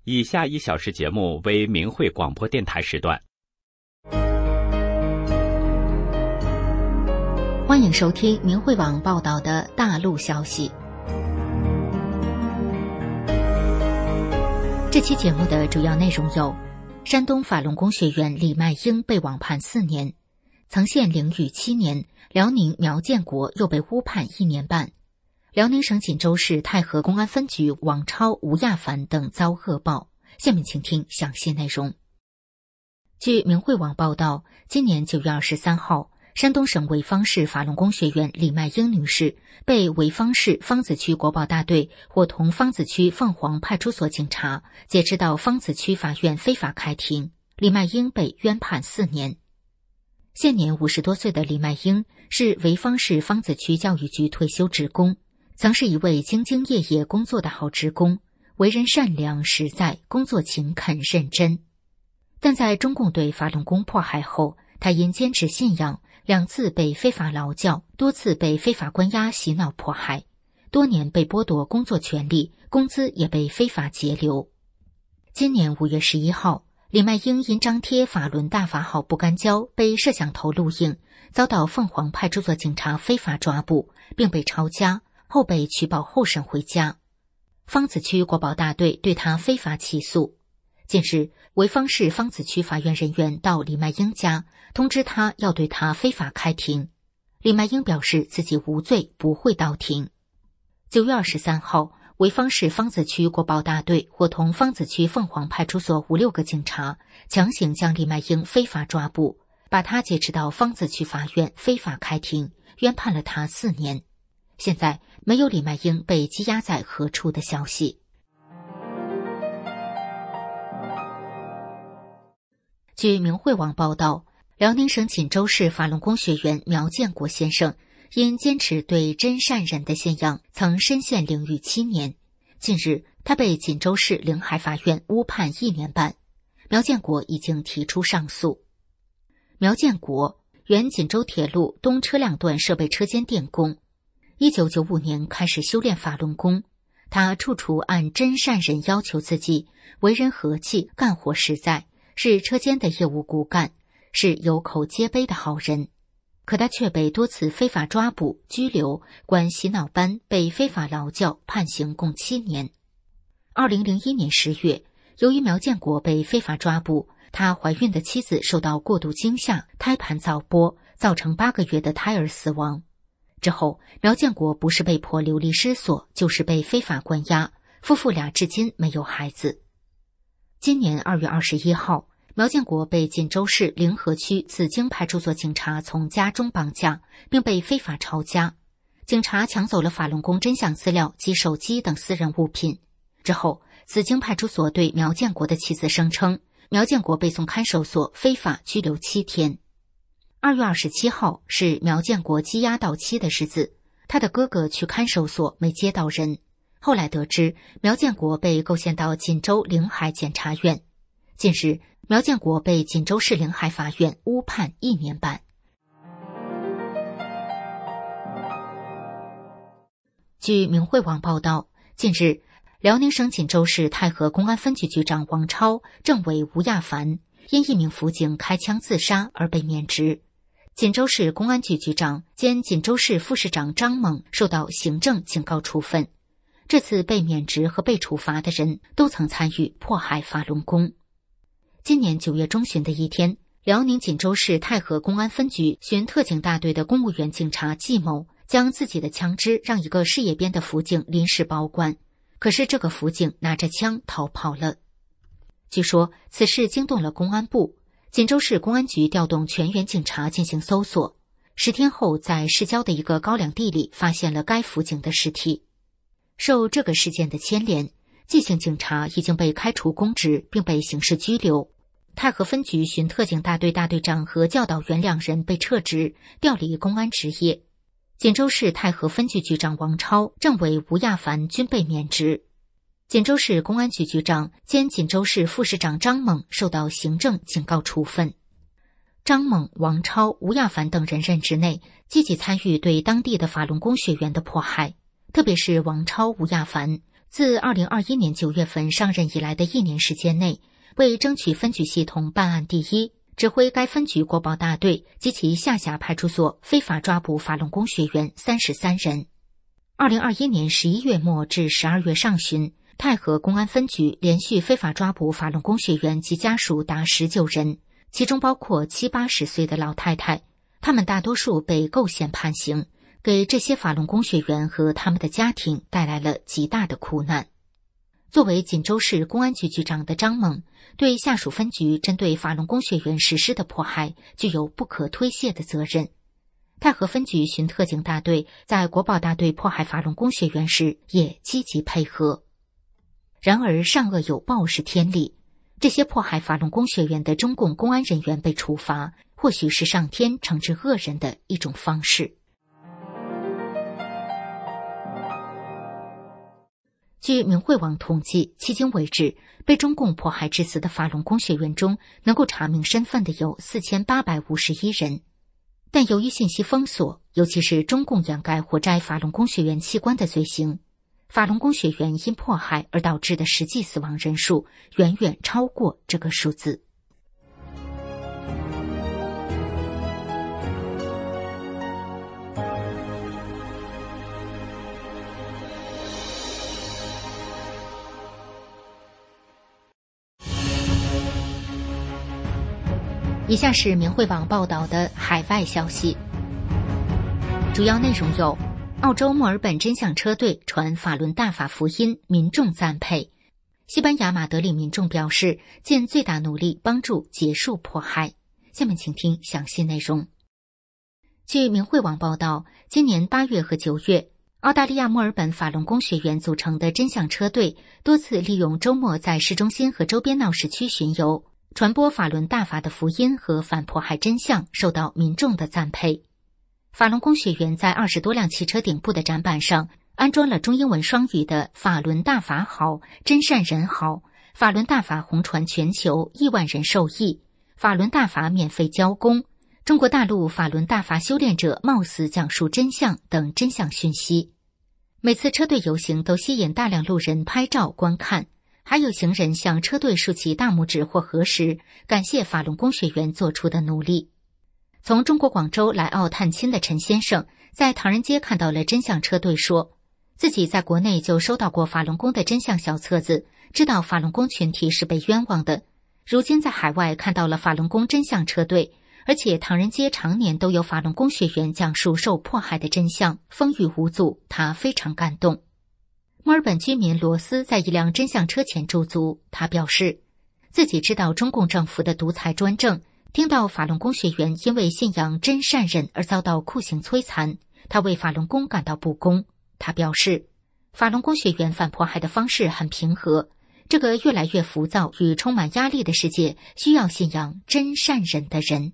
以下1小时节目为明慧广播电台时段。 欢迎收听明慧网报道的大陆消息。这期节目的主要内容有：山东法轮功学员李麦英被网判4年，曾县囹圄7年，辽宁苗建国又被乌判1年半，辽宁省锦州市太和公安分局王超、吴亚凡等遭恶报。下面请听详细内容。据明慧网报道，今年9月23号，山东省潍坊市法轮功学员李麦英女士被潍坊市芳子区国保大队伙同芳子区凤凰派出所警察劫持到芳子区法院非法开庭，李麦英被冤判4年。现年50多岁的李麦英是潍坊市芳子区教育局退休职工，曾是一位兢兢业业工作的好职工，为人善良实在，工作勤恳认真。但在中共对法轮功迫害后，他因坚持信仰2次被非法劳教，多次被非法关押洗脑迫害，多年被剥夺工作权利，工资也被非法截留。今年5月11号，李麦英因张贴法轮大法好不干胶被摄像头录影，遭到凤凰派出所警察非法抓捕，并被抄家，后被取保候审回家。芳子区国保大队对他非法起诉。近日，潍坊市芳子区法院人员到李麦英家，通知他要对他非法开庭。李麦英表示自己无罪，不会到庭。9月23号，潍坊市芳子区国保大队伙同芳子区凤凰派出所5、6个警察，强行将李麦英非法抓捕，把他劫持到芳子区法院非法开庭，冤判了他4年。现在没有李麦英被羁押在何处的消息。据明慧网报道，辽宁省锦州市法轮功学员苗建国先生因坚持对真善忍的信仰，曾身陷囹圄7年。近日，他被锦州市临海法院乌判1年半。苗建国已经提出上诉。苗建国原锦州铁路东车辆段设备车间电工，1995年开始修炼法轮功。他处处按真善忍要求自己，为人和气，干活实在，是车间的业务骨干，是有口皆碑的好人。可他却被多次非法抓捕、拘留，关洗脑班，被非法劳教，判刑共7年。2001年10月，由于苗建国被非法抓捕，他怀孕的妻子受到过度惊吓，胎盘早剥，造成8个月的胎儿死亡。之后，苗建国不是被迫流离失所，就是被非法关押，夫妇俩至今没有孩子。今年2月21号，苗建国被锦州市临河区紫荆派出所警察从家中绑架，并被非法抄家。警察抢走了法轮功真相资料及手机等私人物品。之后，紫荆派出所对苗建国的妻子声称，苗建国被送看守所非法拘留7天。2月27号是苗建国羁押到期的日子，他的哥哥去看守所没接到人。后来得知，苗建国被构陷到锦州临海检察院。近日，苗建国被锦州市临海法院乌判1年半。据明慧网报道，近日，辽宁省锦州市太和公安分局局长王超、政委吴亚凡因一名辅警开枪自杀而被免职。锦州市公安局局长兼锦州市副市长张猛受到行政警告处分。这次被免职和被处罚的人都曾参与迫害法轮功。今年9月中旬的一天，辽宁锦州市太和公安分局巡特警大队的公务员警察季某将自己的枪支让一个事业编的辅警临时保管，可是这个辅警拿着枪逃跑了。据说此事惊动了公安部，锦州市公安局调动全员警察进行搜索。10天后，在市郊的一个高粱地里发现了该辅警的尸体。受这个事件的牵连，季姓警察已经被开除公职，并被刑事拘留。太和分局巡特警大队大队长和教导员2人被撤职，调离公安职业。锦州市太和分局局长王超、政委吴亚凡均被免职。锦州市公安局局长兼锦州市副市长张猛受到行政警告处分。张猛、王超、吴亚凡等人任职内，积极参与对当地的法轮功学员的迫害，特别是王超、吴亚凡自2021年9月份上任以来的1年时间内，为争取分局系统办案第一，指挥该分局国保大队及其下辖派出所非法抓捕法轮功学员33人。2021年11月末至12月上旬，太和公安分局连续非法抓捕法轮功学员及家属达19人，其中包括70、80岁的老太太，他们大多数被构陷判刑，给这些法轮功学员和他们的家庭带来了极大的苦难。作为锦州市公安局局长的张猛，对下属分局针对法轮功学员实施的迫害具有不可推卸的责任。太和分局巡特警大队在国保大队迫害法轮功学员时也积极配合。然而善恶有报是天理，这些迫害法轮功学员的中共公安人员被处罚，或许是上天惩治恶人的一种方式。据明慧网统计，迄今为止，被中共迫害致死的法轮功学员中，能够查明身份的有4851人。但由于信息封锁，尤其是中共掩盖活摘法轮功学员器官的罪行，法轮功学员因迫害而导致的实际死亡人数远远超过这个数字。以下是明慧网报道的海外消息，主要内容有：澳洲墨尔本真相车队传法轮大法福音，民众赞佩；西班牙马德里民众表示尽最大努力帮助结束迫害。下面请听详细内容。据明慧网报道，今年8月和9月，澳大利亚墨尔本法轮功学员组成的真相车队多次利用周末在市中心和周边闹市区巡游，传播法轮大法的福音和反迫害真相，受到民众的赞佩。法轮功学员在20多辆汽车顶部的展板上安装了中英文双语的法轮大法好，真善人好，法轮大法红传全球，亿万人受益，法轮大法免费交工，中国大陆法轮大法修炼者冒死讲述真相等真相讯息。每次车队游行都吸引大量路人拍照观看，还有行人向车队竖起大拇指或合十，感谢法轮功学员做出的努力。从中国广州来澳探亲的陈先生，在唐人街看到了真相车队，说自己在国内就收到过法轮功的真相小册子，知道法轮功群体是被冤枉的，如今在海外看到了法轮功真相车队，而且唐人街常年都有法轮功学员讲述受迫害的真相，风雨无阻，他非常感动。墨尔本居民罗斯在一辆真相车前驻足，他表示自己知道中共政府的独裁专政，听到法轮功学员因为信仰真善忍而遭到酷刑摧残，他为法轮功感到不公。他表示法轮功学员反迫害的方式很平和，这个越来越浮躁与充满压力的世界需要信仰真善忍的人。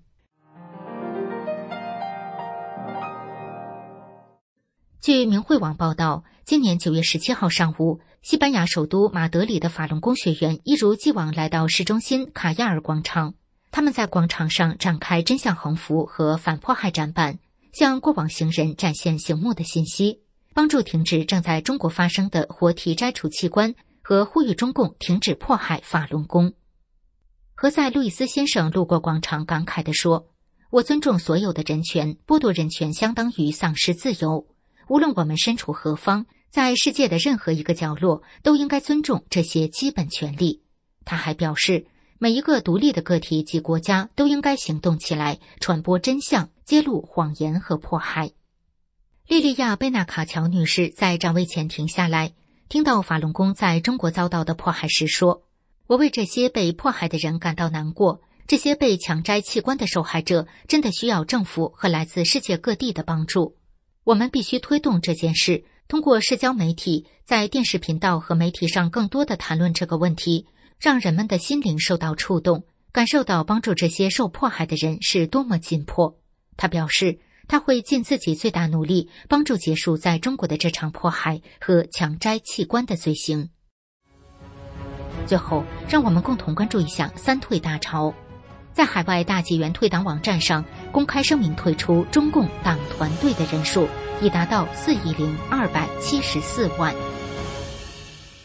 据明慧网报道，今年9月17号上午，西班牙首都马德里的法轮功学员一如既往来到市中心卡亚尔广场，他们在广场上展开真相横幅和反迫害展板，向过往行人展现醒目的信息，帮助停止正在中国发生的活体摘除器官和呼吁中共停止迫害法轮功。何塞·路易斯先生路过广场感慨地说，我尊重所有的人权，剥夺人权相当于丧失自由，无论我们身处何方，在世界的任何一个角落都应该尊重这些基本权利。他还表示，每一个独立的个体及国家都应该行动起来，传播真相，揭露谎言和迫害。莉莉亚·贝纳卡乔女士在展位前停下来，听到法轮功在中国遭到的迫害时说，我为这些被迫害的人感到难过，这些被强摘器官的受害者真的需要政府和来自世界各地的帮助。我们必须推动这件事，通过社交媒体，在电视频道和媒体上更多地谈论这个问题，让人们的心灵受到触动，感受到帮助这些受迫害的人是多么紧迫。他表示，他会尽自己最大努力，帮助结束在中国的这场迫害和强摘器官的罪行。最后，让我们共同关注一下三退大潮。在海外大纪元退党网站上公开声明退出中共党团队的人数已达到4.274亿。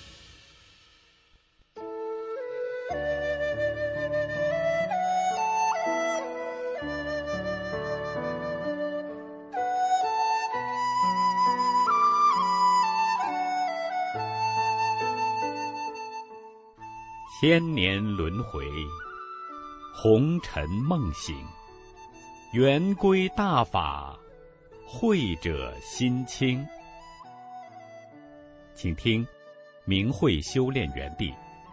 千年轮回，红尘梦醒，圆规大法，慧者心清。请听明慧修炼园地。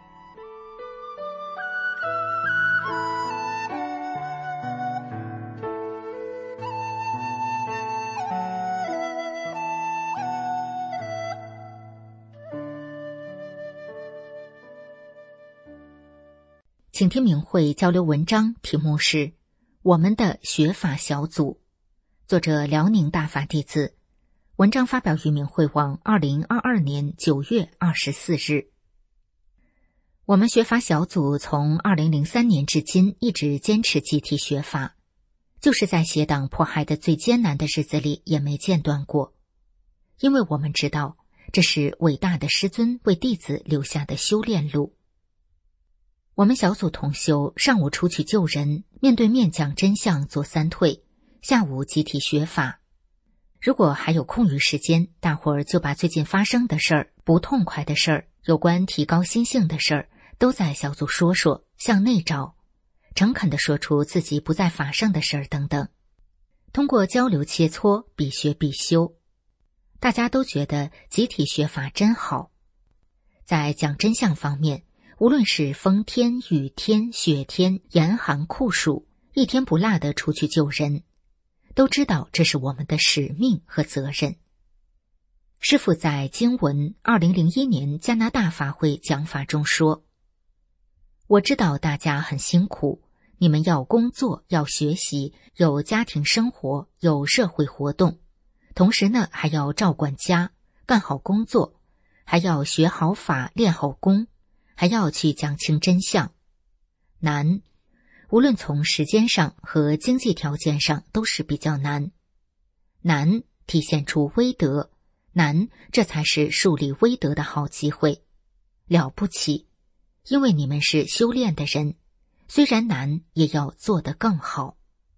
请听明慧交流文章，题目是《我们的学法小组》，作者辽宁大法弟子。文章发表于明慧网2022年9月24日。我们学法小组从2003年至今一直坚持集体学法，就是在邪党迫害的最艰难的日子里也没间断过。因为我们知道，这是伟大的师尊为弟子留下的修炼路。我们小组同修上午出去救人，面对面讲真相做三退，下午集体学法。如果还有空余时间，大伙儿就把最近发生的事儿、不痛快的事儿、有关提高心性的事儿，都在小组说说，向内找，诚恳地说出自己不在法上的事儿等等。通过交流切磋，必学必修。大家都觉得集体学法真好。在讲真相方面，无论是风天、雨天、雪天、严寒酷暑，一天不落地出去救人，都知道这是我们的使命和责任。师父在经文2001年加拿大法会讲法中说，我知道大家很辛苦，你们要工作，要学习，有家庭生活，有社会活动，同时呢还要照管家，干好工作，还要学好法，练好功，还要去讲清真相。难，无论从时间上和经济条件上都是比较难。难体现出威德，难这才是树立威德的好机会。了不起，因为你们是修炼的人，虽然难也要做得更好。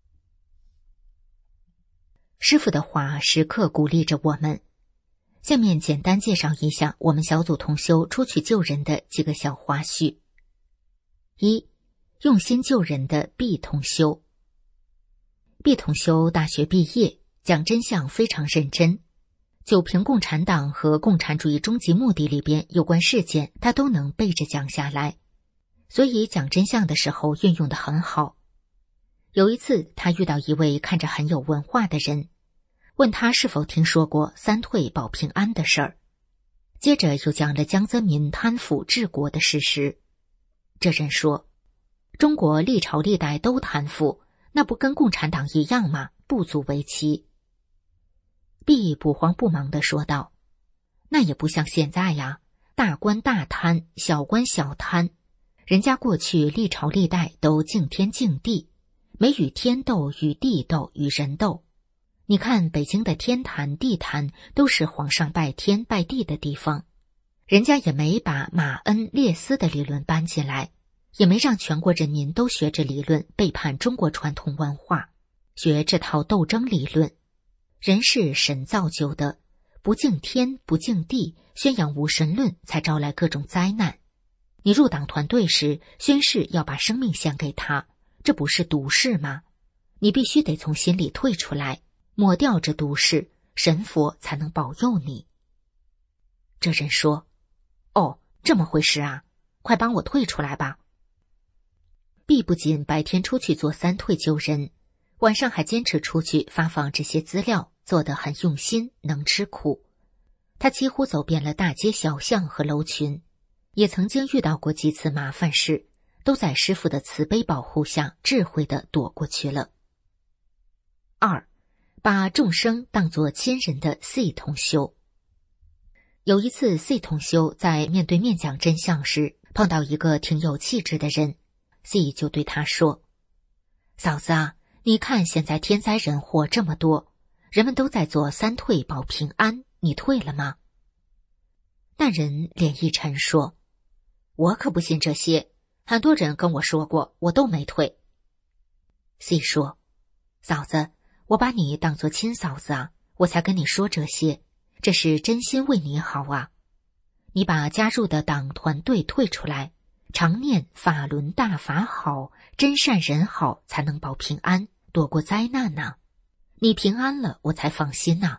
师父的话时刻鼓励着我们。下面简单介绍一下我们小组同修出去救人的几个小花絮。一、用心救人的毕同修。毕同修大学毕业，讲真相非常认真，就评共产党和共产主义终极目的里边有关事件，他都能背着讲下来，所以讲真相的时候运用得很好。有一次，他遇到一位看着很有文化的人，问他是否听说过三退保平安的事儿，接着又讲了江泽民贪腐治国的事实。这人说，中国历朝历代都贪腐，那不跟共产党一样吗？不足为奇。毕不慌不忙地说道，那也不像现在呀，大官大贪，小官小贪，人家过去历朝历代都敬天敬地，没与天斗，与地斗，与人斗。你看北京的天坛地坛都是皇上拜天拜地的地方，人家也没把马恩列斯的理论搬进来，也没让全国人民都学这理论，背叛中国传统文化，学这套斗争理论。人是神造就的，不敬天不敬地，宣扬无神论，才招来各种灾难。你入党团队时宣誓要把生命献给他，这不是毒誓吗？你必须得从心里退出来，抹掉这毒誓，神佛才能保佑你。这人说，哦，这么回事啊，快帮我退出来吧。毕不仅白天出去做三退救人，晚上还坚持出去发放这些资料，做得很用心，能吃苦。他几乎走遍了大街小巷和楼群，也曾经遇到过几次麻烦事，都在师父的慈悲保护下智慧地躲过去了。二、把众生当作亲人的 C 同修。有一次 C 同修在面对面讲真相时，碰到一个挺有气质的人， C 就对他说，嫂子啊，你看现在天灾人祸这么多，人们都在做三退保平安，你退了吗？那人脸一沉说，我可不信这些，很多人跟我说过，我都没退。 C 说，嫂子，我把你当作亲嫂子啊，我才跟你说这些，这是真心为你好啊。你把加入的党团队退出来， 常念法轮大法好，真善人好，才能保平安，躲过灾难呐。你平安了，我才放心呐。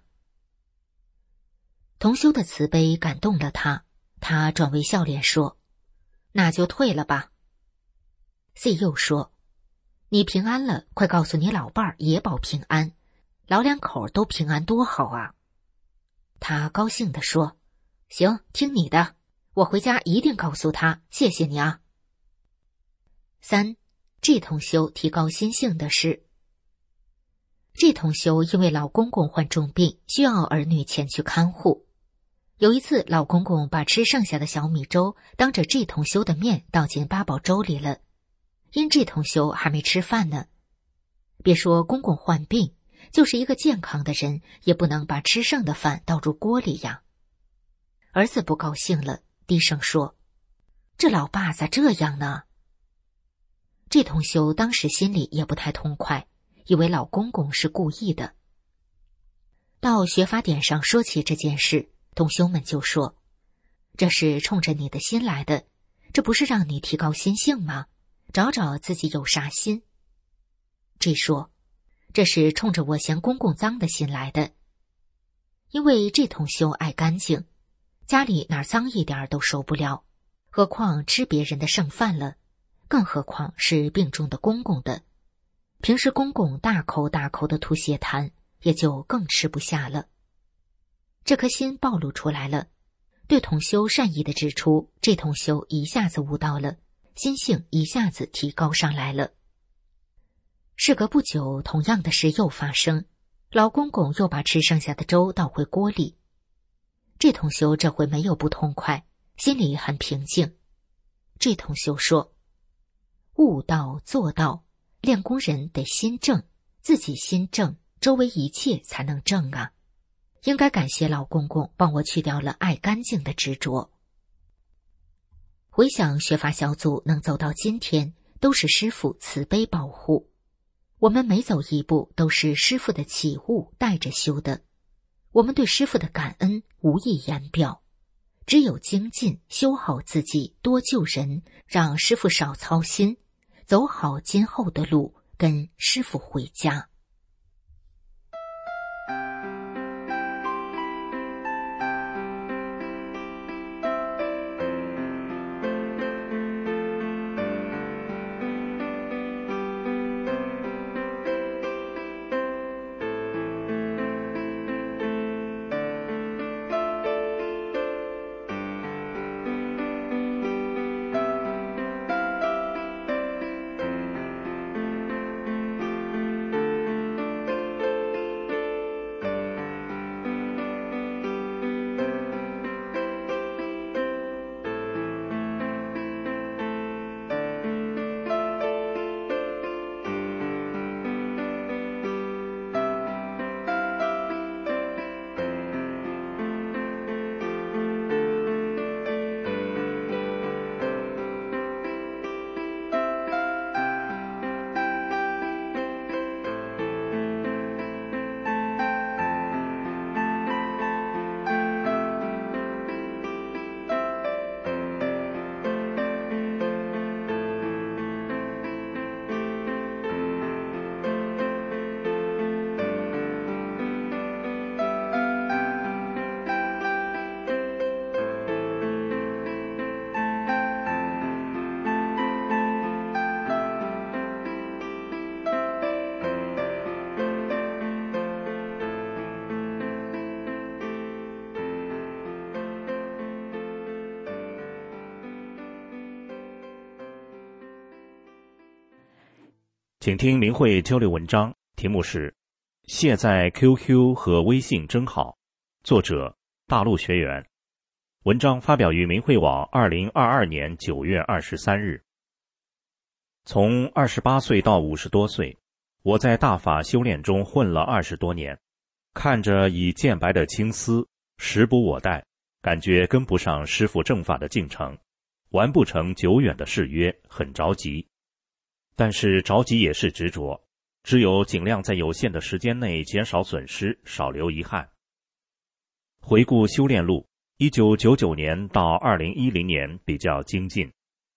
同修的慈悲感动了他，他转为笑脸说：那就退了吧。C 又说：你平安了，快告诉你老伴儿也保平安，老两口都平安多好啊。他高兴地说：行，听你的，我回家一定告诉他，谢谢你啊。3. 这同修提高心性的事。这同修因为老公公患重病，需要儿女前去看护。有一次，老公公把吃剩下的小米粥当着这同修的面倒进八宝粥里了，因这同修还没吃饭呢。别说公公患病，就是一个健康的人也不能把吃剩的饭倒入锅里呀。儿子不高兴了，低声说：这老爸咋这样呢？这同修当时心里也不太痛快，以为老公公是故意的。到学法典上说起这件事，同修们就说：这是冲着你的心来的，这不是让你提高心性吗？找找自己有啥心。这说：这是冲着我嫌公公脏的心来的，因为这同修爱干净，家里哪脏一点都受不了，何况吃别人的剩饭了，更何况是病中的公公的。平时公公大口大口的吐血痰，也就更吃不下了。这颗心暴露出来了，对同修善意的指出，这同修一下子悟到了，心性一下子提高上来了。事隔不久，同样的事又发生，老公公又把吃剩下的粥倒回锅里。这同修这回没有不痛快，心里很平静。这同修说：悟道做道，练功人得心正，自己心正，周围一切才能正啊。应该感谢老公公帮我去掉了爱干净的执着。回想学法小组能走到今天，都是师父慈悲保护。我们每走一步都是师父的启悟带着修的，我们对师父的感恩无以言表。只有精进修好自己，多救人，让师父少操心，走好今后的路，跟师父回家。 请听明慧交流文章，题目是卸载 QQ 和微信真好，作者大陆学员。文章发表于明慧网2022年9月23日。从28岁到50多岁，我在大法修炼中混了20多年，看着已渐白的青丝，时不我待，感觉跟不上师父正法的进程，完不成久远的誓约，很着急。但是着急也是执着，只有尽量在有限的时间内减少损失，少留遗憾。回顾修炼路，1999年到2010年比较精进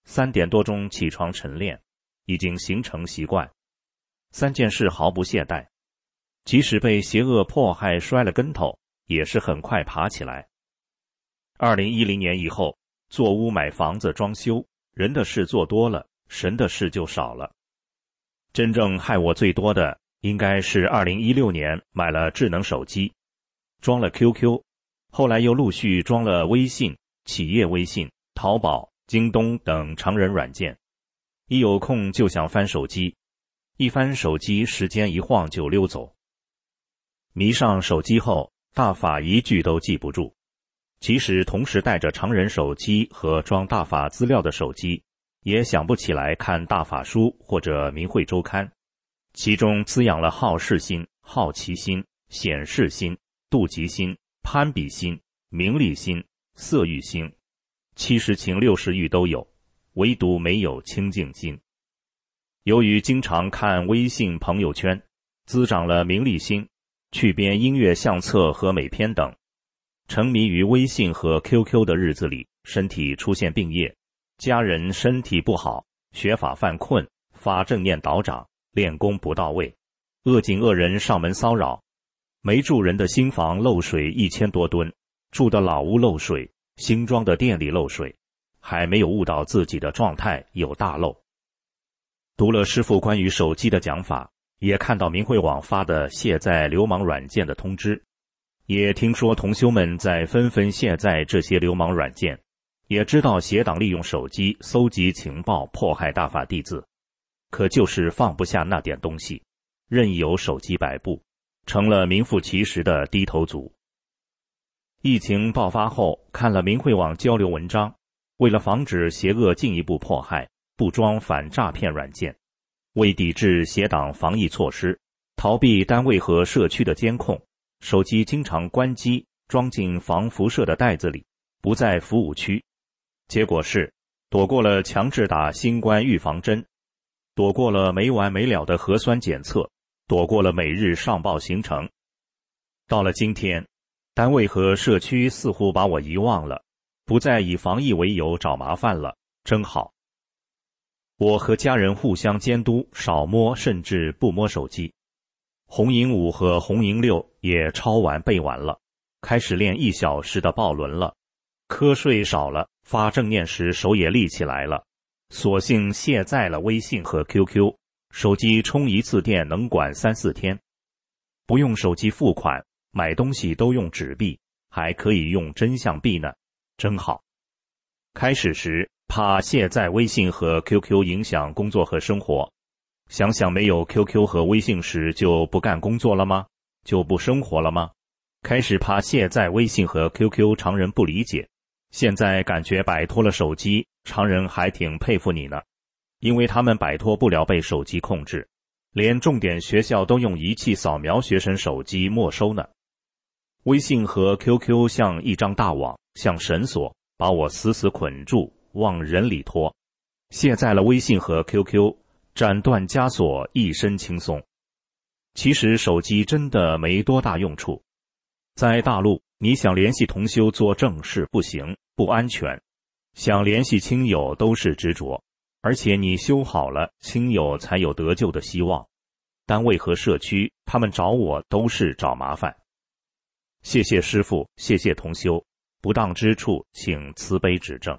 3点多钟起床晨练，已经形成习惯。3件事毫不懈怠，即使被邪恶迫害摔了跟头，也是很快爬起来。2010年以后，做屋买房子装修，人的事做多了，神的事就少了。真正害我最多的应该是2016年买了智能手机，装了 QQ， 后来又陆续装了微信、企业微信、淘宝、京东等常人软件。一有空就想翻手机，一翻手机时间一晃就溜走。迷上手机后，大法一句都记不住，即使同时带着常人手机和装大法资料的手机，也想不起来看大法书或者明慧周刊，其中滋养了好事心、好奇心、显示心、妒忌心、攀比心、名利心、色欲心，70情60欲都有，唯独没有清净心。由于经常看微信朋友圈，滋长了名利心，去编音乐相册和美片等，沉迷于微信和 QQ 的日子里，身体出现病业，家人身体不好，学法犯困，发正念倒长，练功不到位，恶境恶人上门骚扰，没住人的新房漏水1000多吨，住的老屋漏水，新装的店里漏水，还没有悟到自己的状态有大漏。读了师父关于手机的讲法，也看到明慧网发的卸载流氓软件的通知，也听说同修们在纷纷卸载这些流氓软件，也知道邪党利用手机搜集情报迫害大法弟子，可就是放不下那点东西，任由手机摆布，成了名副其实的低头族。疫情爆发后，看了明慧网交流文章，为了防止邪恶进一步迫害，不装反诈骗软件，为抵制邪党防疫措施，逃避单位和社区的监控，手机经常关机，装进防辐射的袋子里，不在服务区。结果是躲过了强制打新冠预防针，躲过了没完没了的核酸检测，躲过了每日上报行程。到了今天，单位和社区似乎把我遗忘了，不再以防疫为由找麻烦了，真好。我和家人互相监督，少摸甚至不摸手机。红营5和红营6也抄完背完了，开始练1小时的抱轮了。瞌睡少了，发正念时手也立起来了。索性卸载了微信和 QQ， 手机充1次电能管3、4天。不用手机付款，买东西都用纸币，还可以用真相币呢，真好。开始时怕卸载微信和 QQ 影响工作和生活，想想没有 QQ 和微信时就不干工作了吗？就不生活了吗？开始怕卸载微信和 QQ 常人不理解，现在感觉摆脱了手机，常人还挺佩服你呢，因为他们摆脱不了被手机控制，连重点学校都用仪器扫描学生手机没收呢。微信和 QQ 像一张大网，像绳索，把我死死捆住，往人里拖。卸载了微信和 QQ， 斩断枷锁，一身轻松。其实手机真的没多大用处。在大陆，你想联系同修做正事不行，不安全；想联系亲友都是执着，而且你修好了，亲友才有得救的希望。单位和社区，他们找我都是找麻烦。谢谢师父，谢谢同修，不当之处请慈悲指正。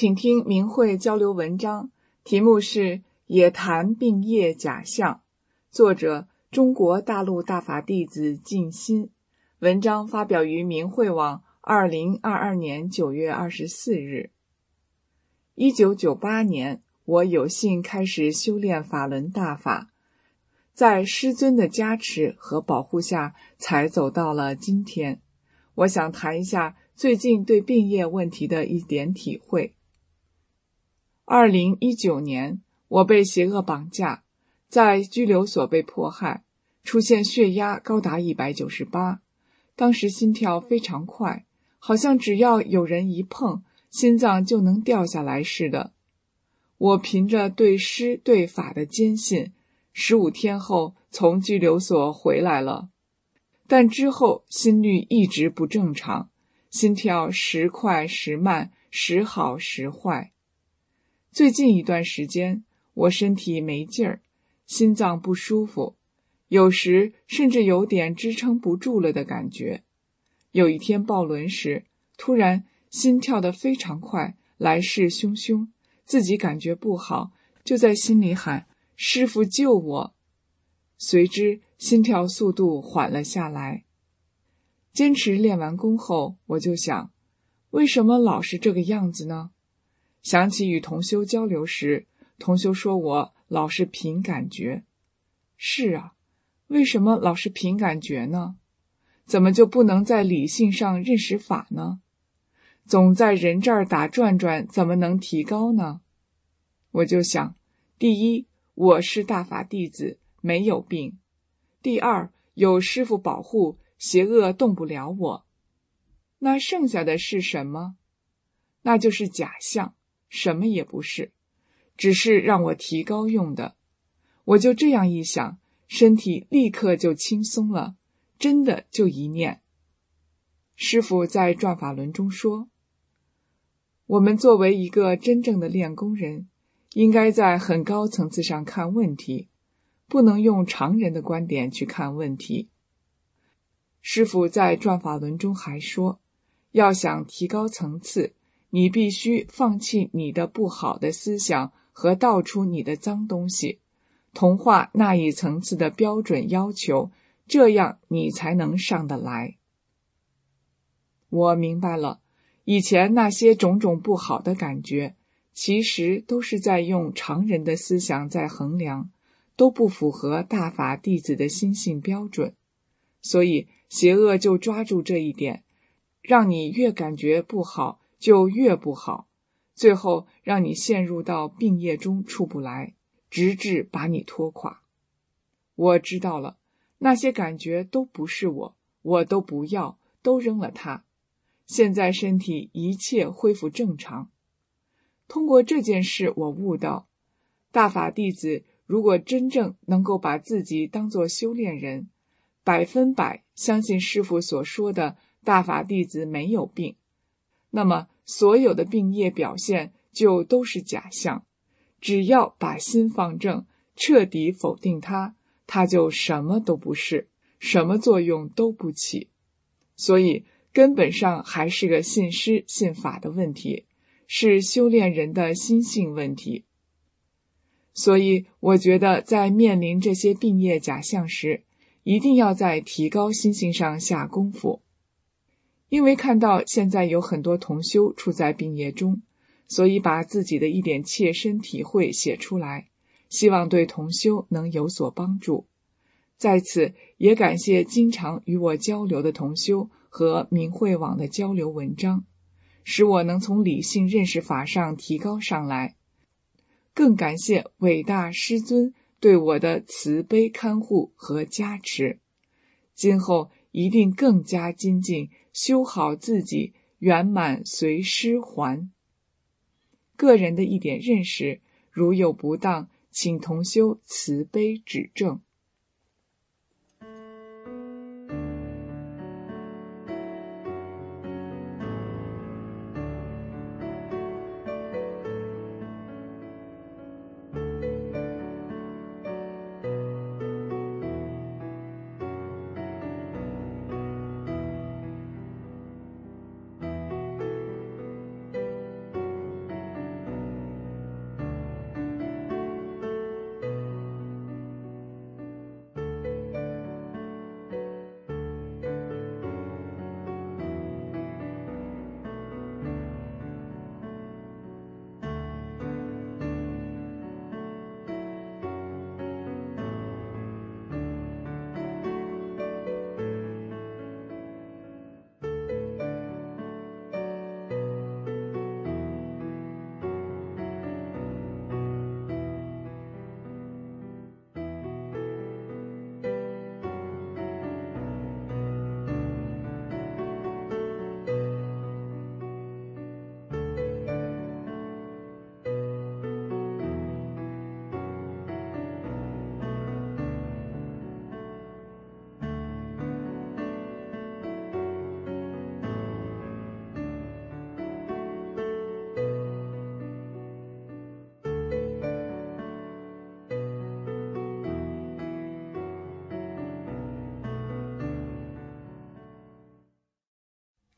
请听明慧交流文章，题目是《也谈病业假象》，作者中国大陆大法弟子静心。文章发表于明慧网2022年9月24日。1998年，我有幸开始修炼法轮大法，在师尊的加持和保护下，才走到了今天。我想谈一下最近对病业问题的一点体会。2019年，我被邪恶绑架，在拘留所被迫害，出现血压高达198，当时心跳非常快，好像只要有人一碰，心脏就能掉下来似的。我凭着对师对法的坚信，15天后从拘留所回来了，但之后心率一直不正常，心跳时快时慢，时好时坏。最近一段时间，我身体没劲儿，心脏不舒服，有时甚至有点支撑不住了的感觉。有一天抱轮时，突然心跳得非常快，来势汹汹，自己感觉不好，就在心里喊：师父救我！随之心跳速度缓了下来。坚持练完功后，我就想，为什么老是这个样子呢？想起与同修交流时，同修说我老是凭感觉。是啊，为什么老是凭感觉呢？怎么就不能在理性上认识法呢？总在人这儿打转转，怎么能提高呢？我就想，第一，我是大法弟子，没有病；第二，有师父保护，邪恶动不了我。那剩下的是什么？那就是假象，什么也不是，只是让我提高用的。我就这样一想，身体立刻就轻松了，真的就一念。师父在转法轮中说，我们作为一个真正的练功人，应该在很高层次上看问题，不能用常人的观点去看问题。师父在转法轮中还说，要想提高层次，你必须放弃你的不好的思想和倒出你的脏东西，同化那一层次的标准要求，这样你才能上得来。我明白了，以前那些种种不好的感觉，其实都是在用常人的思想在衡量，都不符合大法弟子的心性标准。所以邪恶就抓住这一点，让你越感觉不好就越不好，最后让你陷入到病业中出不来，直至把你拖垮。我知道了，那些感觉都不是我，我都不要，都扔了它。现在身体一切恢复正常。通过这件事，我悟到，大法弟子如果真正能够把自己当作修炼人，100%相信师父所说的大法弟子没有病，那么所有的病业表现就都是假象。只要把心放正，彻底否定它，它就什么都不是，什么作用都不起。所以根本上还是个信师信法的问题，是修炼人的心性问题。所以我觉得在面临这些病业假象时，一定要在提高心性上下功夫。因为看到现在有很多同修处在病业中，所以把自己的一点切身体会写出来，希望对同修能有所帮助。在此也感谢经常与我交流的同修和明慧网的交流文章，使我能从理性认识法上提高上来。更感谢伟大师尊对我的慈悲看护和加持，今后一定更加精进，修好自己，圆满随师还。个人的一点认识，如有不当，请同修慈悲指正。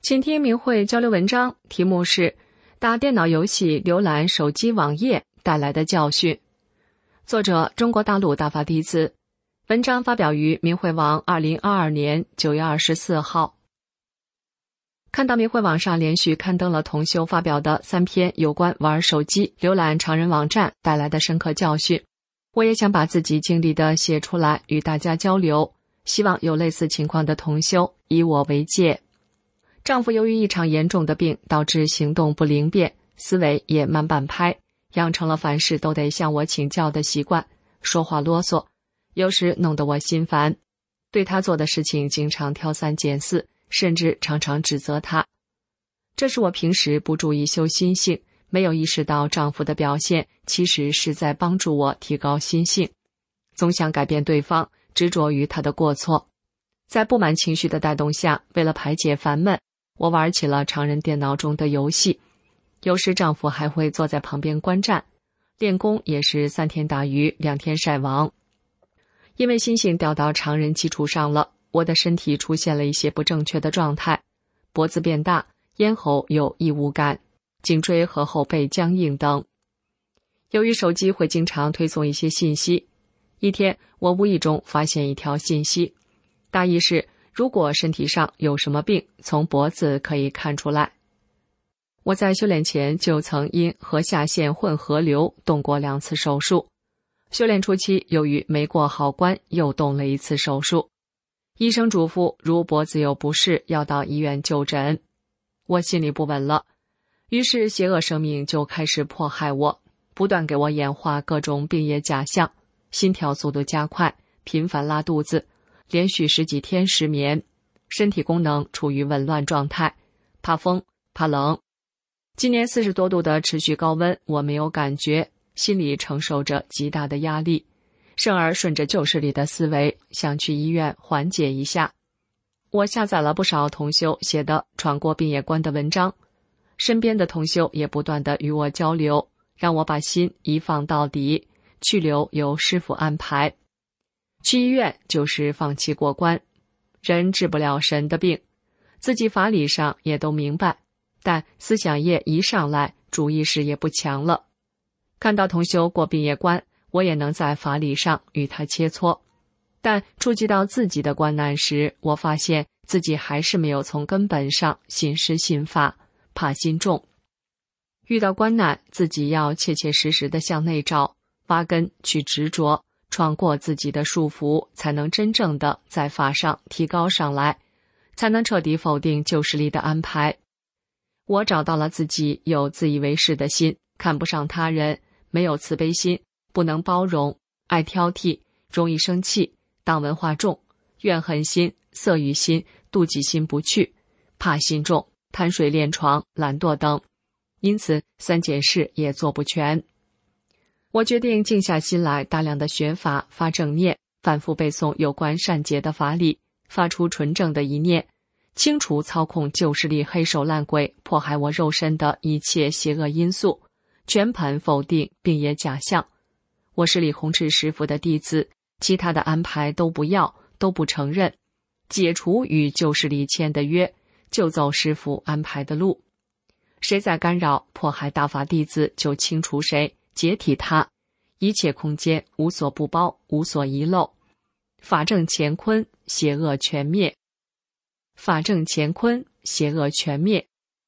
请听明慧交流文章，题目是打电脑游戏浏览手机网页带来的教训。作者中国大陆大法弟子，文章发表于明慧网2022年9月24号。看到明慧网上连续刊登了同修发表的3篇有关玩手机浏览常人网站带来的深刻教训，我也想把自己经历的写出来与大家交流，希望有类似情况的同修以我为戒。丈夫由于一场严重的病，导致行动不灵便，思维也慢半拍，养成了凡事都得向我请教的习惯，说话啰嗦，有时弄得我心烦，对他做的事情经常挑三拣四，甚至常常指责他。这是我平时不注意修心性，没有意识到丈夫的表现其实是在帮助我提高心性，总想改变对方，执着于他的过错。在不满情绪的带动下，为了排解烦闷，我玩起了常人电脑中的游戏，有时丈夫还会坐在旁边观战，练功也是3天打鱼2天晒网。因为心性掉到常人基础上了，我的身体出现了一些不正确的状态，脖子变大，咽喉有异物感，颈椎和后背僵硬等。由于手机会经常推送一些信息，一天我无意中发现一条信息，大意是如果身体上有什么病，从脖子可以看出来。我在修炼前就曾因颌下腺混合瘤动过2次手术，修炼初期由于没过好关，又动了1次手术。医生嘱咐如脖子有不适，要到医院就诊。我心里不稳了，于是邪恶生命就开始迫害我，不断给我演化各种病业假象，心跳速度加快，频繁拉肚子，连续10几天失眠，身体功能处于紊乱状态，怕风怕冷。今年40多度的持续高温我没有感觉，心里承受着极大的压力，甚而顺着旧势力的思维，想去医院缓解一下。我下载了不少同修写的闯过病业关的文章，身边的同修也不断地与我交流，让我把心一放到底，去留由师父安排。去医院就是放弃过关，人治不了神的病，自己法理上也都明白，但思想业一上来，主意识也不强了。看到同修过病业关，我也能在法理上与他切磋，但触及到自己的关难时，我发现自己还是没有从根本上信师信法，怕心重。遇到关难，自己要切切实实地向内找，挖根去执着，闯过自己的束缚，才能真正的在法上提高上来，才能彻底否定旧势力的安排。我找到了自己有自以为是的心，看不上他人，没有慈悲心，不能包容，爱挑剔，容易生气，党文化重，怨恨心、色欲心、妒忌心不去，怕心重，贪睡恋床、懒惰等，因此3件事也做不全。我决定静下心来，大量的学法，发正念，反复背诵有关善解的法理，发出纯正的一念，清除操控旧势力黑手烂鬼迫害我肉身的一切邪恶因素，全盘否定并也假象。我是李洪志师父的弟子，其他的安排都不要，都不承认，解除与旧势力签的约，就走师父安排的路。谁在干扰迫害大法弟子，就清除谁，解体他，一切空间无所不包，无所遗漏。法正乾坤，邪恶全灭。法正乾坤，邪恶全灭。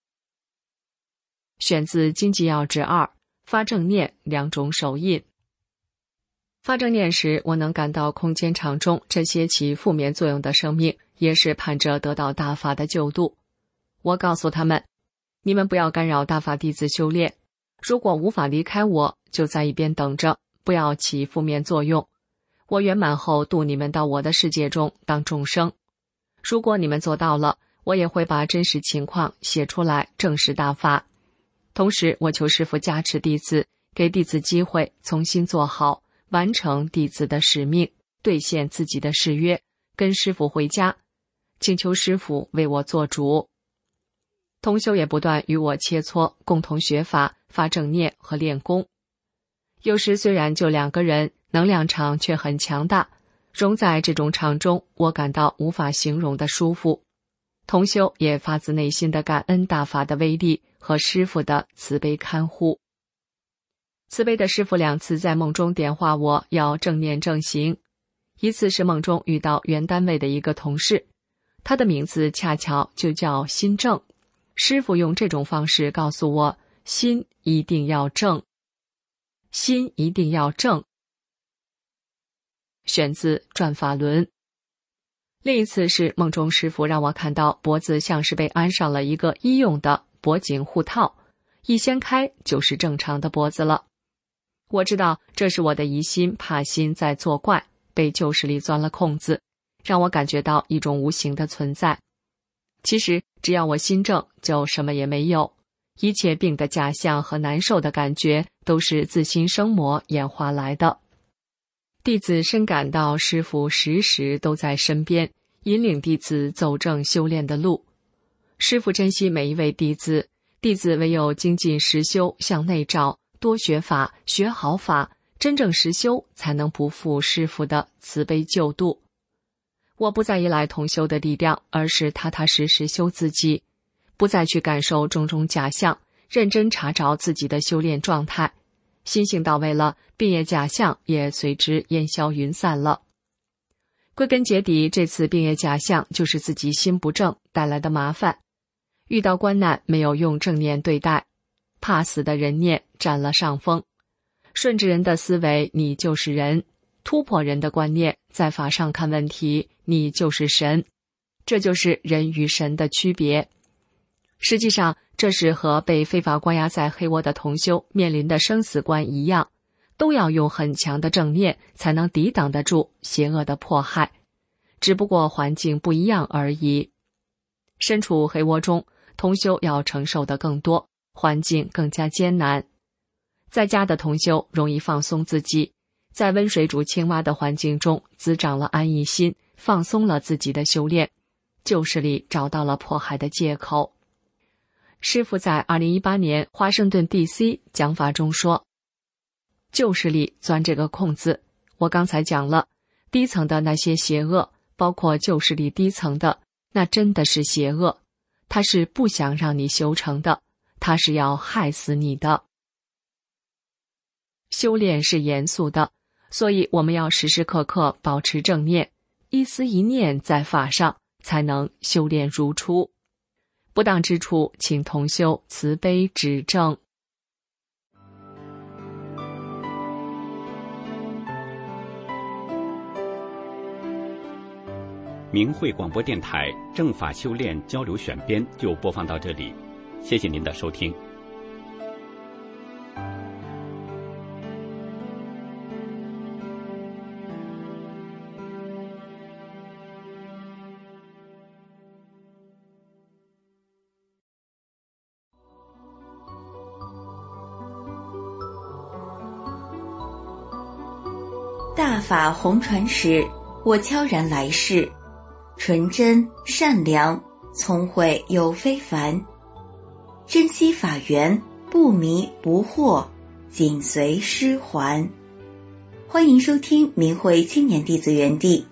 选自《经济要旨2》，发正念2种手印。发正念时，我能感到空间场中这些起负面作用的生命，也是盼着得到大法的救度。我告诉他们，你们不要干扰大法弟子修炼，如果无法离开我，就在一边等着，不要起负面作用。我圆满后度你们到我的世界中当众生。如果你们做到了，我也会把真实情况写出来，证实大法。同时我求师父加持弟子，给弟子机会重新做好，完成弟子的使命，兑现自己的誓约，跟师父回家，请求师父为我做主。同修也不断与我切磋，共同学法，发正念和练功。有时虽然就2个人，能量场却很强大，融在这种场中，我感到无法形容的舒服。 同修也发自内心的感恩大法的威力和师父的慈悲看护。慈悲的师父2次在梦中点化我要正念正行，一次是梦中遇到原单位的一个同事，他的名字恰巧就叫心正，师父用这种方式告诉我，心一定要正，心一定要正。选自《转法轮》。另一次是梦中师父让我看到脖子像是被安上了一个医用的脖颈护套，一掀开就是正常的脖子了。我知道这是我的疑心怕心在作怪，被旧势力钻了空子，让我感觉到一种无形的存在。其实只要我心正，就什么也没有，一切病的假象和难受的感觉都是自心生魔演化来的。弟子深感到师父时时都在身边，引领弟子走正修炼的路。师父珍惜每一位弟子，弟子唯有精进实修，向内照，多学法，学好法，真正实修，才能不负师父的慈悲救度。我不再依赖同修的力量，而是踏踏实实修自己，不再去感受种种假象，认真查找自己的修炼状态。心性到位了，病业假象也随之烟消云散了。归根结底，这次病业假象就是自己心不正带来的麻烦。遇到关难没有用正念对待，怕死的人念占了上风。顺着人的思维，你就是人；突破人的观念，在法上看问题，你就是神。这就是人与神的区别。实际上，这是和被非法关押在黑窝的同修面临的生死关一样，都要用很强的正念才能抵挡得住邪恶的迫害，只不过环境不一样而已。身处黑窝中，同修要承受的更多，环境更加艰难。在家的同修容易放松自己，在温水煮青蛙的环境中滋长了安逸心，放松了自己的修炼，旧势力找到了迫害的借口。师父在2018年华盛顿 DC 讲法中说，旧势力钻这个空子，我刚才讲了，低层的那些邪恶，包括旧势力低层的，那真的是邪恶，他是不想让你修成的，他是要害死你的。修炼是严肃的，所以我们要时时刻刻保持正念，一思一念在法上，才能修炼如初。不当之处，请同修慈悲指正。 明慧广播电台正法修炼交流选编就播放到这里，谢谢您的收听。 大法红传时，我悄然来世，纯真善良，聪慧又非凡，珍惜法缘，不迷不惑，紧随师还。欢迎收听明慧青年弟子园地。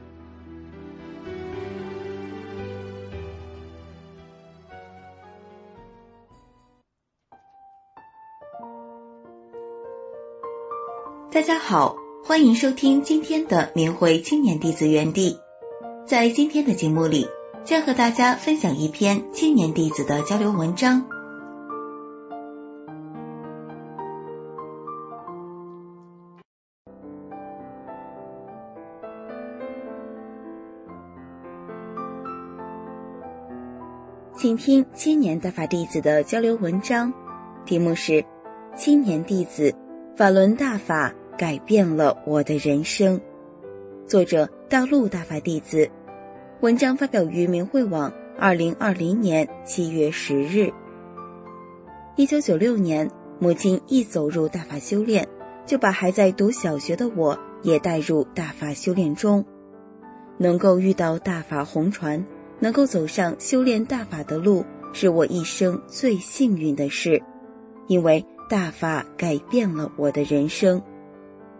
大家好，欢迎收听今天的明慧青年弟子园地。在今天的节目里，将和大家分享一篇青年弟子的交流文章。请听青年大法弟子的交流文章，题目是《青年弟子法轮大法改变了我的人生》，作者大陆大法弟子，文章发表于明慧网2020年7月10日。1996年，母亲一走入大法修炼，就把还在读小学的我也带入大法修炼中。能够遇到大法红传，能够走上修炼大法的路，是我一生最幸运的事，因为大法改变了我的人生。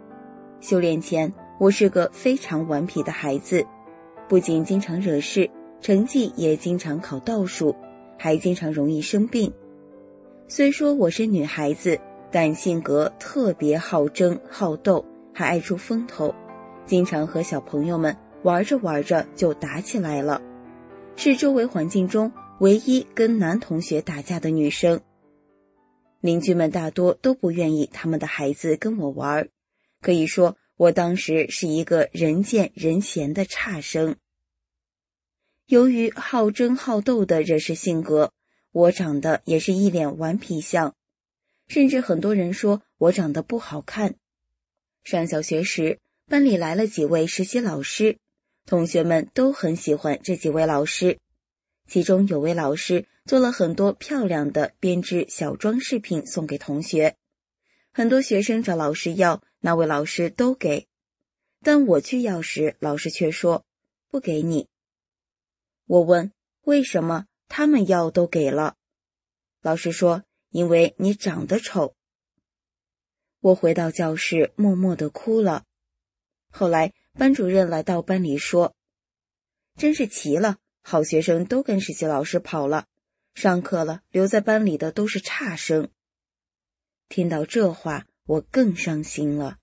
修炼前，我是个非常顽皮的孩子，不仅经常惹事， 成绩也经常考倒数，还经常容易生病。虽说我是女孩子，但性格特别好争好斗，还爱出风头，经常和小朋友们玩着玩着就打起来了，是周围环境中唯一跟男同学打架的女生。邻居们大多都不愿意他们的孩子跟我玩，可以说我当时是一个人见人嫌的差生。由于好争好斗的惹事性格，我长得也是一脸顽皮相，甚至很多人说我长得不好看。上小学时，班里来了几位实习老师，同学们都很喜欢这几位老师。其中有位老师做了很多漂亮的编织小装饰品送给同学，很多学生找老师要，那位老师都给，但我去要时，老师却说不给你。我问为什么，他们要都给了。老师说因为你长得丑。我回到教室默默地哭了。后来班主任来到班里说，真是奇了，好学生都跟实习老师跑了，上课了留在班里的都是差生。听到这话，我更伤心了。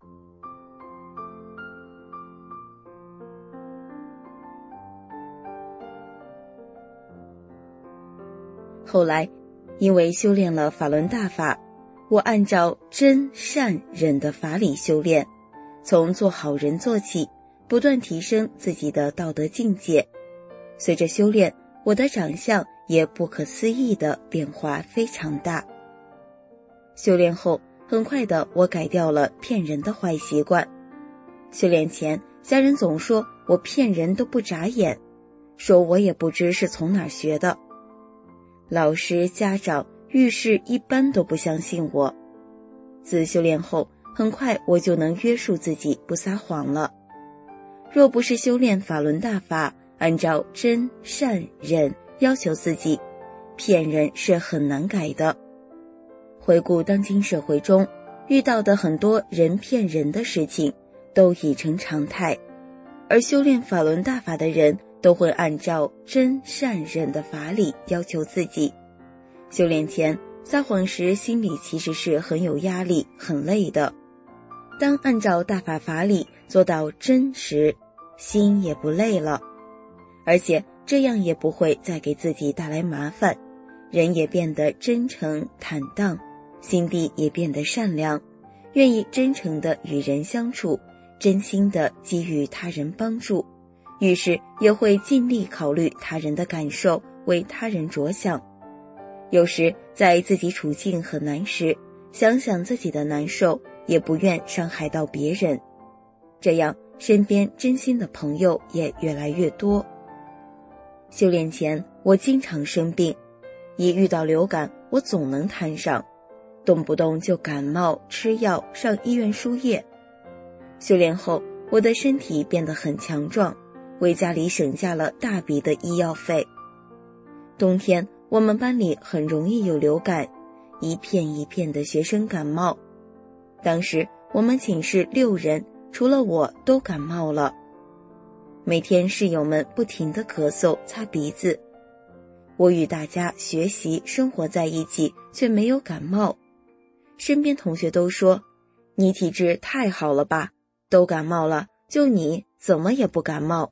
后来因为修炼了法轮大法，我按照真善忍的法理修炼，从做好人做起，不断提升自己的道德境界。随着修炼，我的长相也不可思议的变化非常大。修炼后，很快的我改掉了骗人的坏习惯。修炼前，家人总说我骗人都不眨眼，说我也不知是从哪儿学的。老师、家长、遇事一般都不相信我。自修炼后，很快我就能约束自己不撒谎了。若不是修炼法轮大法，按照真善忍要求自己，骗人是很难改的。回顾当今社会中遇到的很多人骗人的事情，都已成常态，而修炼法轮大法的人都会按照真善忍的法理要求自己。修炼前撒谎时，心里其实是很有压力很累的，当按照大法法理做到真时，心也不累了，而且这样也不会再给自己带来麻烦，人也变得真诚坦荡，心地也变得善良，愿意真诚地与人相处，真心地给予他人帮助，于是也会尽力考虑他人的感受，为他人着想。有时在自己处境很难时，想想自己的难受，也不愿伤害到别人，这样身边真心的朋友也越来越多。修炼前，我经常生病，一遇到流感，我总能摊上，动不动就感冒，吃药，上医院输液。修炼后，我的身体变得很强壮，为家里省下了大笔的医药费。冬天，我们班里很容易有流感，一片一片的学生感冒。当时我们寝室6人，除了我都感冒了。每天室友们不停地咳嗽擦鼻子，我与大家学习生活在一起，却没有感冒。身边同学都说，你体质太好了吧，都感冒了，就你怎么也不感冒。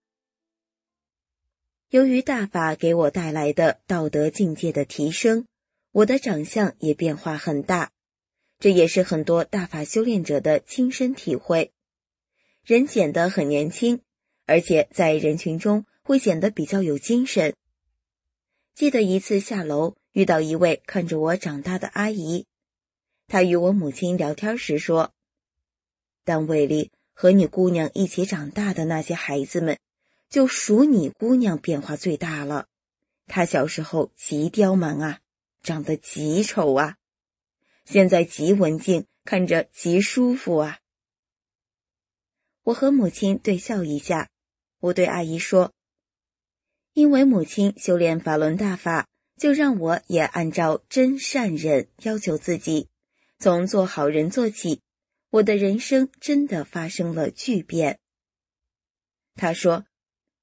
由于大法给我带来的道德境界的提升，我的长相也变化很大，这也是很多大法修炼者的亲身体会。人显得很年轻，而且在人群中会显得比较有精神。记得一次下楼，遇到一位看着我长大的阿姨，她与我母亲聊天时说，单位里和你姑娘一起长大的那些孩子们，就数你姑娘变化最大了。她小时候极刁蛮啊，长得极丑啊，现在极文静，看着极舒服啊。我和母亲对笑一下，我对阿姨说，因为母亲修炼法轮大法，就让我也按照真善忍要求自己，从做好人做起，我的人生真的发生了巨变。她说，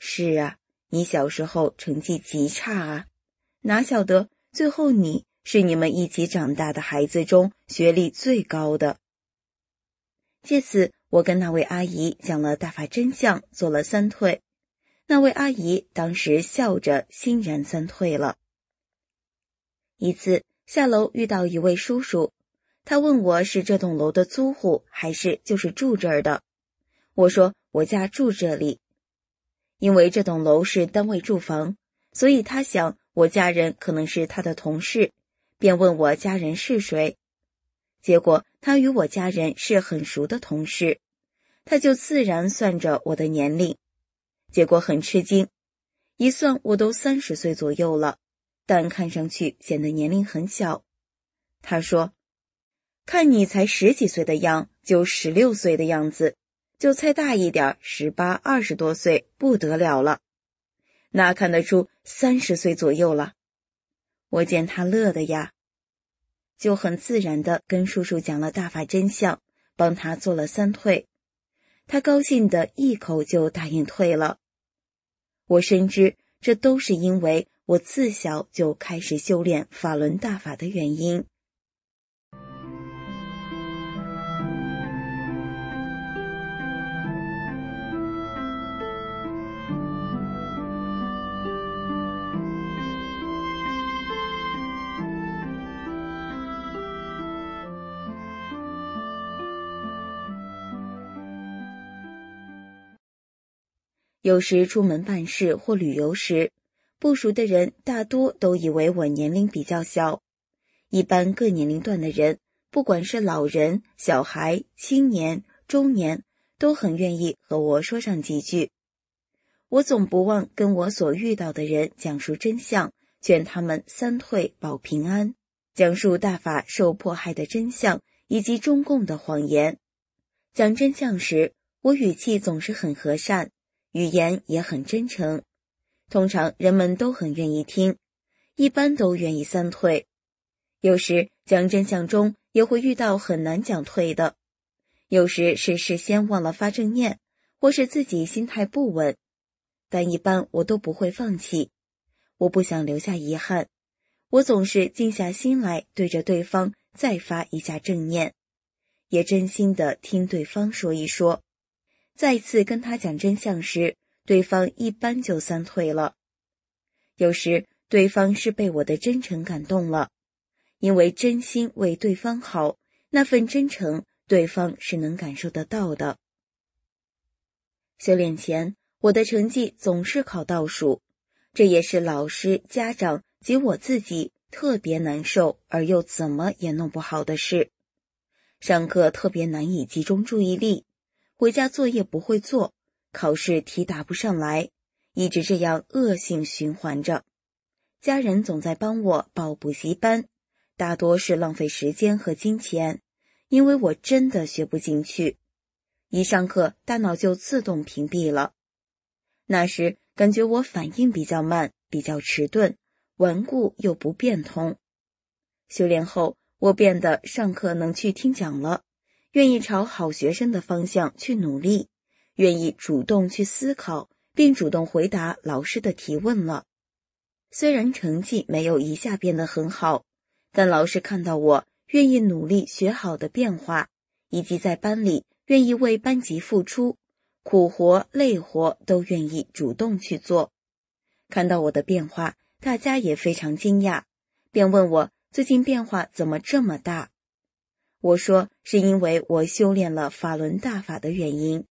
是啊，你小时候成绩极差啊，哪晓得最后你是你们一起长大的孩子中学历最高的。借此，我跟那位阿姨讲了大法真相，做了3退。那位阿姨当时笑着欣然3退了。一次下楼遇到一位叔叔，他问我是这栋楼的租户还是就是住这儿的。我说我家住这里。因为这栋楼是单位住房，所以他想我家人可能是他的同事，便问我家人是谁。结果他与我家人是很熟的同事，他就自然算着我的年龄。结果很吃惊，一算我都30岁左右了，但看上去显得年龄很小。他说，看你才10几岁的样，就16岁的样子，就猜大一点18、20多岁不得了了，那看得出30岁左右了。我见他乐的呀，就很自然地跟叔叔讲了大法真相，帮他做了3退。他高兴地一口就答应退了。我深知这都是因为我自小就开始修炼法轮大法的原因。有时出门办事或旅游时，不熟的人大多都以为我年龄比较小。一般各年龄段的人，不管是老人、小孩、青年、中年，都很愿意和我说上几句。我总不忘跟我所遇到的人讲述真相，劝他们3退保平安，讲述大法受迫害的真相以及中共的谎言。讲真相时，我语气总是很和善，语言也很真诚，通常人们都很愿意听，一般都愿意3退。有时讲真相中也会遇到很难讲退的，有时是事先忘了发正念，或是自己心态不稳，但一般我都不会放弃。我不想留下遗憾，我总是静下心来对着对方再发一下正念，也真心地听对方说一说。再次跟他讲真相时，对方一般就3退了。有时对方是被我的真诚感动了，因为真心为对方好，那份真诚对方是能感受得到的。修炼前，我的成绩总是考倒数，这也是老师、家长及我自己特别难受而又怎么也弄不好的事。上课特别难以集中注意力，回家作业不会做，考试题答不上来，一直这样恶性循环着。家人总在帮我报补习班，大多是浪费时间和金钱，因为我真的学不进去。一上课，大脑就自动屏蔽了。那时感觉我反应比较慢，比较迟钝，顽固又不变通。修炼后，我变得上课能去听讲了，愿意朝好学生的方向去努力，愿意主动去思考，并主动回答老师的提问了。虽然成绩没有一下变得很好，但老师看到我愿意努力学好的变化，以及在班里愿意为班级付出，苦活累活都愿意主动去做。看到我的变化，大家也非常惊讶，便问我最近变化怎么这么大。我说是因为我修炼了法轮大法的原因。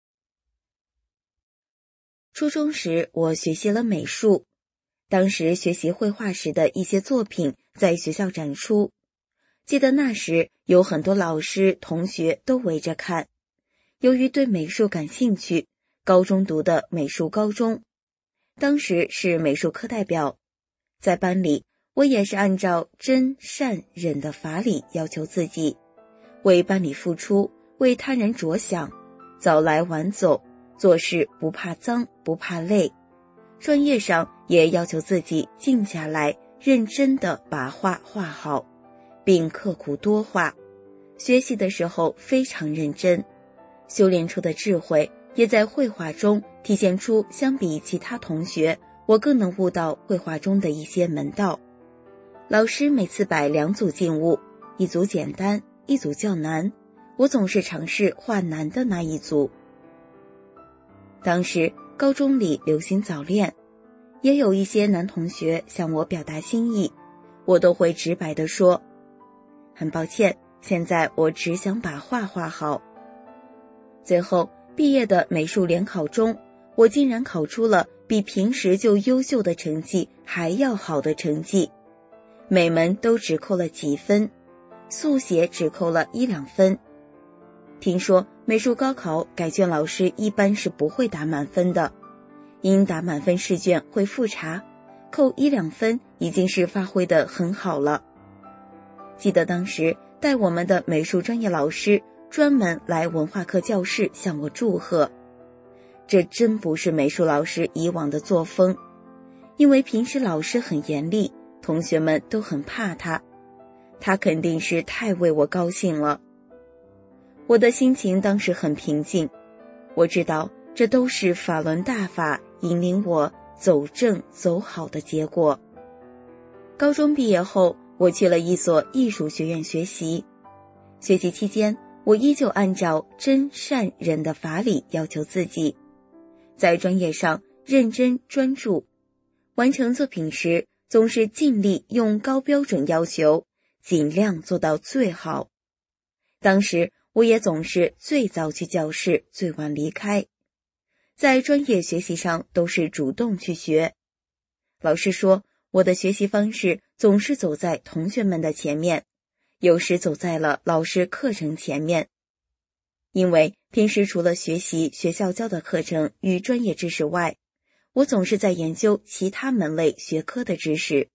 初中时我学习了美术，当时学习绘画时的一些作品在学校展出，记得那时有很多老师同学都围着看。由于对美术感兴趣，高中读的美术高中，当时是美术课代表，在班里我也是按照真善忍的法理要求自己，为班里付出，为他人着想，早来晚走，做事不怕脏不怕累。专业上也要求自己静下来，认真地把画画好，并刻苦多画。学习的时候非常认真，修炼出的智慧也在绘画中体现出相比其他同学，我更能悟到绘画中的一些门道。老师每次摆2组静物，一组简单，一组较难，我总是尝试画难的那一组。当时高中里流行早恋，也有一些男同学向我表达心意，我都会直白地说，很抱歉，现在我只想把画画好。最后毕业的美术联考中，我竟然考出了比平时就优秀的成绩还要好的成绩，每门都只扣了几分，速写只扣了1-2分。听说美术高考改卷老师一般是不会打满分的，因打满分试卷会复查，扣1-2分已经是发挥得很好了。记得当时带我们的美术专业老师专门来文化课教室向我祝贺，这真不是美术老师以往的作风，因为平时老师很严厉，同学们都很怕他，他肯定是太为我高兴了。我的心情当时很平静，我知道这都是法轮大法引领我走正走好的结果。高中毕业后，我去了一所艺术学院学习，学习期间我依旧按照真善忍的法理要求自己，在专业上认真专注，完成作品时总是尽力用高标准要求，尽量做到最好。当时我也总是最早去教室，最晚离开，在专业学习上都是主动去学。老师说我的学习方式总是走在同学们的前面，有时走在了老师课程前面。因为平时除了学习学校教的课程与专业知识外，我总是在研究其他门类学科的知识。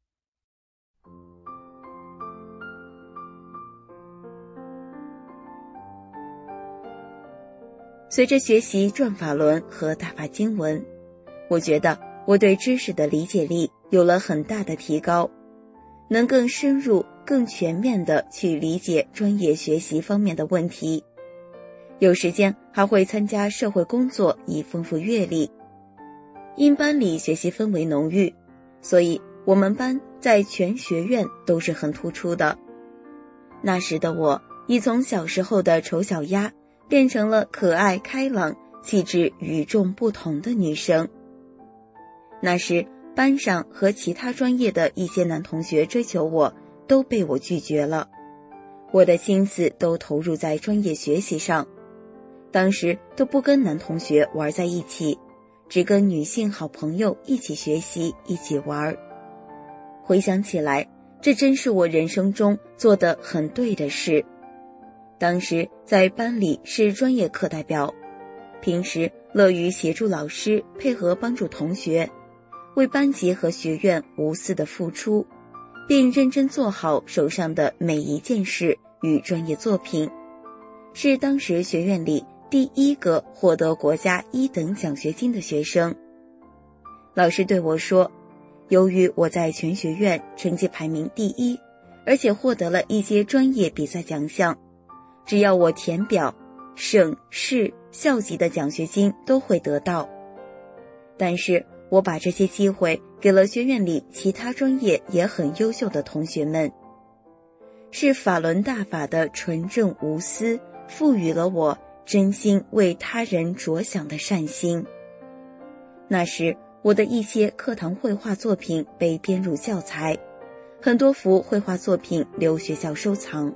随着学习转法轮和大法经文，我觉得我对知识的理解力有了很大的提高，能更深入、更全面地去理解专业学习方面的问题。有时间还会参加社会工作以丰富阅历。因班里学习氛围浓郁，所以我们班在全学院都是很突出的。那时的我已从小时候的丑小鸭变成了可爱开朗、气质与众不同的女生。那时班上和其他专业的一些男同学追求我，都被我拒绝了。我的心思都投入在专业学习上，当时都不跟男同学玩在一起，只跟女性好朋友一起学习，一起玩。回想起来，这真是我人生中做得很对的事。当时在班里是专业课代表，平时乐于协助老师，配合帮助同学，为班级和学院无私的付出，并认真做好手上的每一件事与专业作品，是当时学院里第一个获得国家1等奖学金的学生。老师对我说，由于我在全学院成绩排名第1，而且获得了一些专业比赛奖项，只要我填表，省市校级的奖学金都会得到。但是我把这些机会给了学院里其他专业也很优秀的同学们，是法轮大法的纯正无私赋予了我真心为他人着想的善心。那时我的一些课堂绘画作品被编入教材，很多幅绘画作品留学校收藏。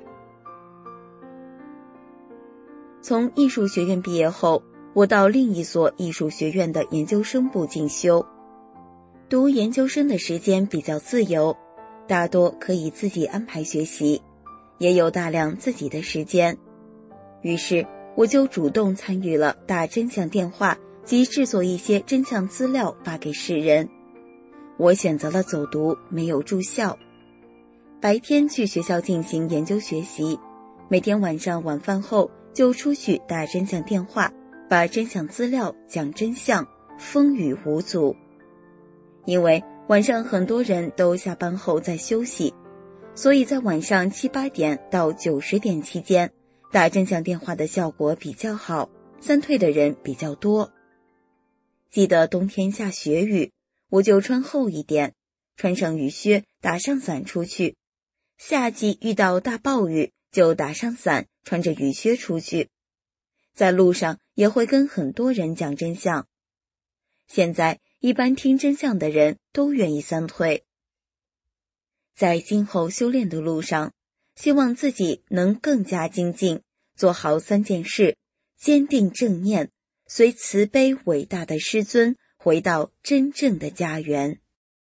从艺术学院毕业后，我到另一所艺术学院的研究生部进修。读研究生的时间比较自由，大多可以自己安排学习，也有大量自己的时间。于是我就主动参与了打真相电话及制作一些真相资料发给世人。我选择了走读，没有住校，白天去学校进行研究学习，每天晚上晚饭后就出去打真相电话，把真相资料讲真相，风雨无阻。因为晚上很多人都下班后在休息，所以在晚上7、8点到9、10点期间，打真相电话的效果比较好， 三退的人比较多。记得冬天下雪雨，我就穿厚一点，穿上雨靴，打上伞出去。夏季遇到大暴雨，就打上伞，穿着雨靴出去。在路上也会跟很多人讲真相。现在一般听真相的人都愿意三退。在今后修炼的路上，希望自己能更加精进，做好3件事，坚定正念，随慈悲伟大的师尊回到真正的家园。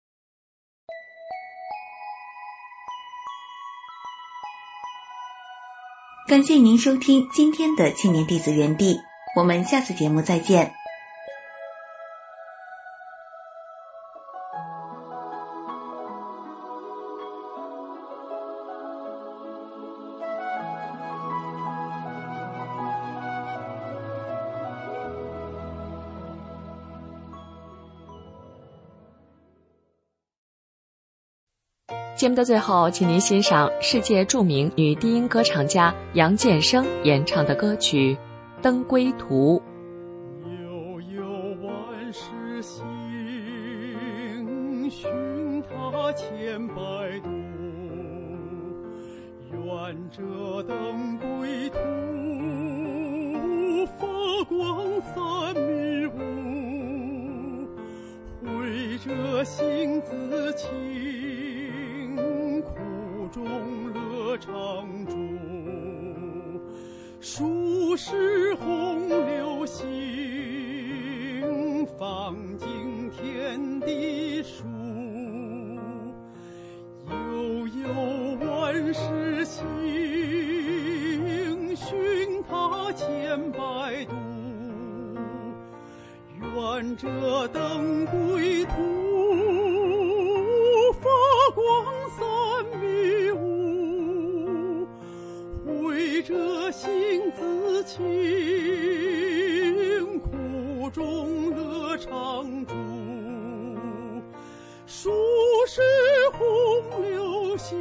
感谢您收听今天的青年弟子园地，我们下次节目再见。 节目的最后，请您欣赏世界著名女低音歌唱家杨建生演唱的歌曲《登归途》。 悠悠万世行，寻他千百度，愿这登归途，发光三迷雾，慧者心自清，中乐常驻，数世洪流行，放尽天地数。悠悠万世行，寻他千百度，愿这登归途，发光三迷雾，慧者心自清，苦中乐常驻，数世洪流行，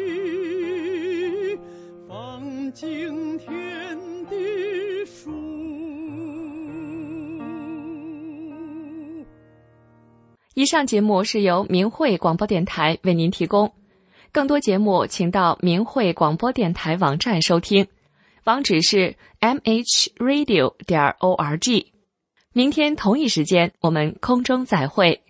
放尽天地数。 以上节目是由明慧广播电台为您提供，更多节目请到明慧广播电台网站收听，网址是 mhradio.org。明天同一时间我们空中再会。